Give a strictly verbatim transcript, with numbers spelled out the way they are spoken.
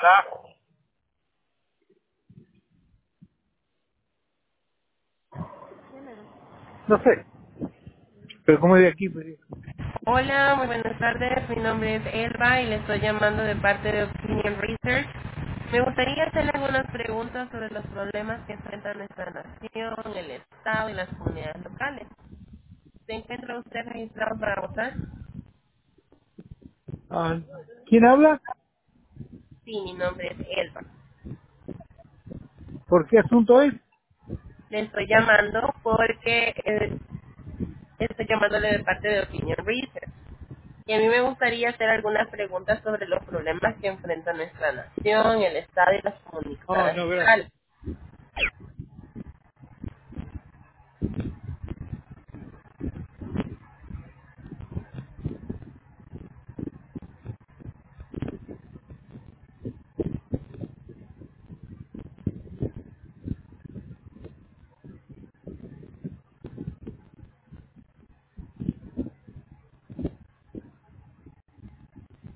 No sé, pero como es de aquí, pues. Hola, muy buenas tardes. Mi nombre es Elba y le estoy llamando de parte de Opinion Research. Me gustaría hacerle algunas preguntas sobre los problemas que enfrenta nuestra nación, el Estado y las comunidades locales. ¿Se encuentra usted registrado para votar? Ah, ¿quién habla? Sí, mi nombre es Elba. ¿Por qué asunto es? Le estoy llamando porque eh, estoy llamándole de parte de Opinion Research. Y a mí me gustaría hacer algunas preguntas sobre los problemas que enfrenta nuestra nación, el Estado y las Oh, comunidades no, gracias. locales.